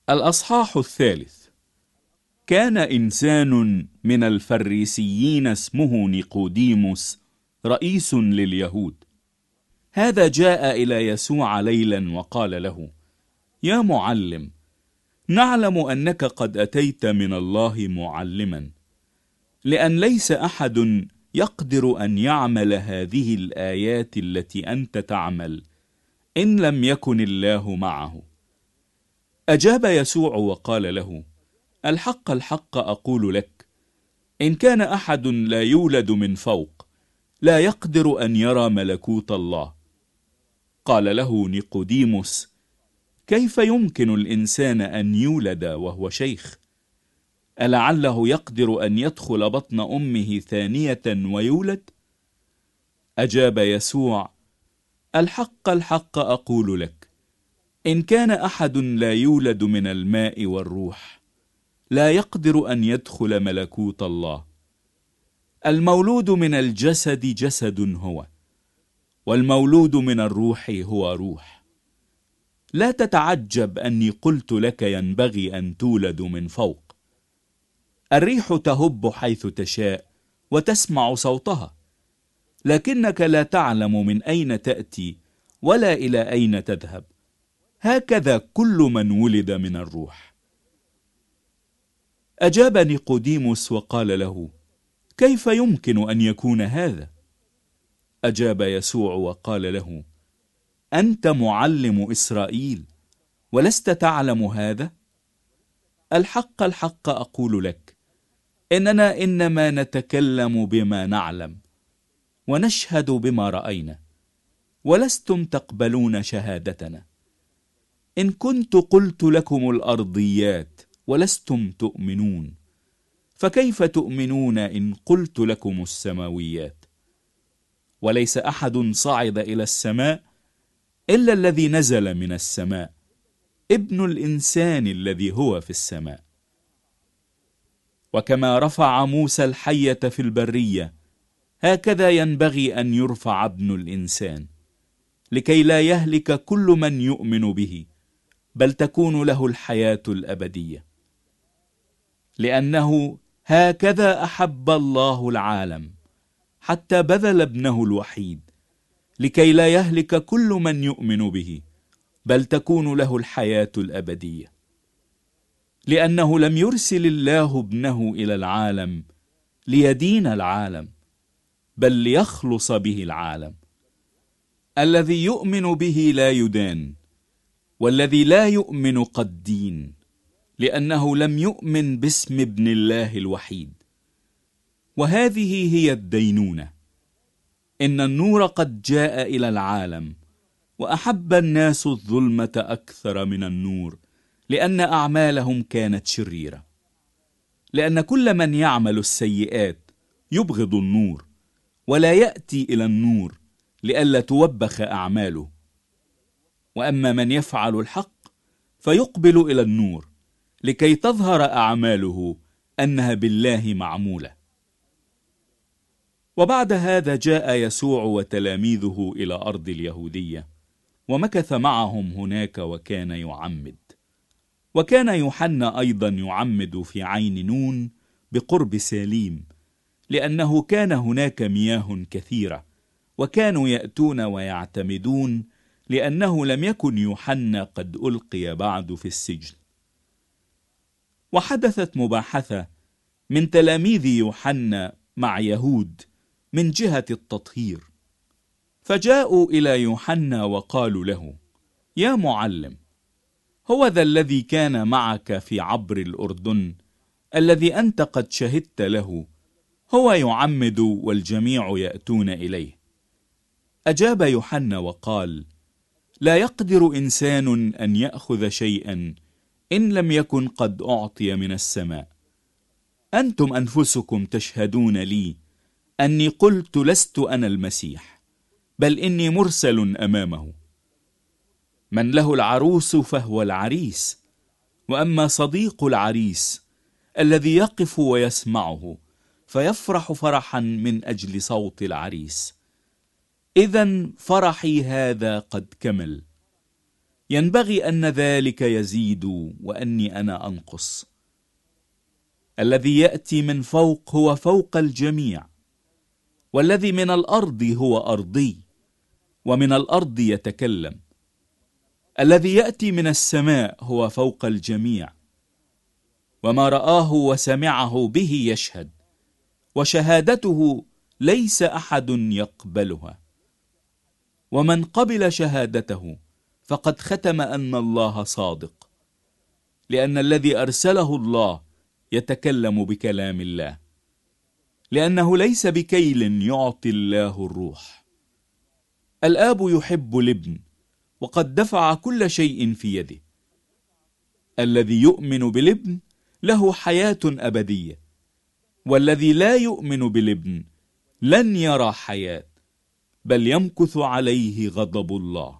الأصحاح 3. كان إنسان من الفريسيين اسمه نيقوديموس رئيس لليهود. هذا جاء إلى يسوع ليلا وقال له: يا معلم، نعلم أنك قد أتيت من الله معلما، لأن ليس أحد يقدر أن يعمل هذه الآيات التي أنت تعمل إن لم يكن الله معه. أجاب يسوع وقال له: الحق الحق أقول لك، إن كان أحد لا يولد من فوق لا يقدر أن يرى ملكوت الله. قال له نيقوديموس: كيف يمكن الإنسان أن يولد وهو شيخ؟ ألعله يقدر أن يدخل بطن أمه ثانية ويولد؟ أجاب يسوع: الحق الحق أقول لك، إن كان أحد لا يولد من الماء والروح لا يقدر أن يدخل ملكوت الله. المولود من الجسد جسد هو، والمولود من الروح هو روح. لا تتعجب أني قلت لك ينبغي أن تولد من فوق. الريح تهب حيث تشاء وتسمع صوتها، لكنك لا تعلم من أين تأتي ولا إلى أين تذهب. هكذا كل من ولد من الروح. أجاب نيقوديموس وقال له: كيف يمكن أن يكون هذا؟ أجاب يسوع وقال له: أنت معلم إسرائيل ولست تعلم هذا؟ الحق الحق أقول لك، إننا إنما نتكلم بما نعلم ونشهد بما رأينا، ولستم تقبلون شهادتنا. إن كنت قلت لكم الأرضيات ولستم تؤمنون، فكيف تؤمنون إن قلت لكم السماويات؟ وليس أحد صعد إلى السماء إلا الذي نزل من السماء، ابن الإنسان الذي هو في السماء. وكما رفع موسى الحية في البرية، هكذا ينبغي أن يرفع ابن الإنسان، لكي لا يهلك كل من يؤمن به، بل تكون له الحياة الأبدية. لأنه هكذا أحب الله العالم حتى بذل ابنه الوحيد، لكي لا يهلك كل من يؤمن به، بل تكون له الحياة الأبدية. لأنه لم يرسل الله ابنه إلى العالم ليدين العالم، بل ليخلص به العالم. الذي يؤمن به لا يدان، والذي لا يؤمن قد دين، لأنه لم يؤمن باسم ابن الله الوحيد. وهذه هي الدينونة: إن النور قد جاء إلى العالم، وأحب الناس الظلمة أكثر من النور، لأن أعمالهم كانت شريرة. لأن كل من يعمل السيئات يبغض النور، ولا يأتي إلى النور لئلا توبخ أعماله. وأما من يفعل الحق فيقبل إلى النور، لكي تظهر أعماله أنها بالله معمولة. وبعد هذا جاء يسوع وتلاميذه إلى أرض اليهودية، ومكث معهم هناك وكان يعمد. وكان يوحنا أيضا يعمد في عين نون بقرب ساليم، لأنه كان هناك مياه كثيرة، وكانوا يأتون ويعتمدون، لأنه لم يكن يوحنا قد ألقي بعد في السجن. وحدثت مباحثة من تلاميذ يوحنا مع يهود من جهة التطهير، فجاءوا إلى يوحنا وقالوا له: يا معلم، هو ذا الذي كان معك في عبر الأردن، الذي أنت قد شهدت له، هو يعمد والجميع يأتون إليه. أجاب يوحنا وقال: لا يقدر إنسان أن يأخذ شيئا إن لم يكن قد أعطي من السماء. أنتم أنفسكم تشهدون لي أني قلت لست أنا المسيح، بل إني مرسل أمامه. من له العروس فهو العريس، وأما صديق العريس الذي يقف ويسمعه فيفرح فرحا من أجل صوت العريس، إذن فرحي هذا قد كمل. ينبغي أن ذلك يزيد وأني أنا أنقص. الذي يأتي من فوق هو فوق الجميع، والذي من الأرض هو أرضي، ومن الأرض يتكلم. الذي يأتي من السماء هو فوق الجميع، وما رآه وسمعه به يشهد، وشهادته ليس أحد يقبلها. ومن قبل شهادته فقد ختم أن الله صادق، لأن الذي أرسله الله يتكلم بكلام الله، لأنه ليس بكيل يعطي الله الروح. الآب يحب الابن، وقد دفع كل شيء في يده. الذي يؤمن بالابن له حياة أبدية، والذي لا يؤمن بالابن لن يرى حياة، بل يمكث عليه غضب الله.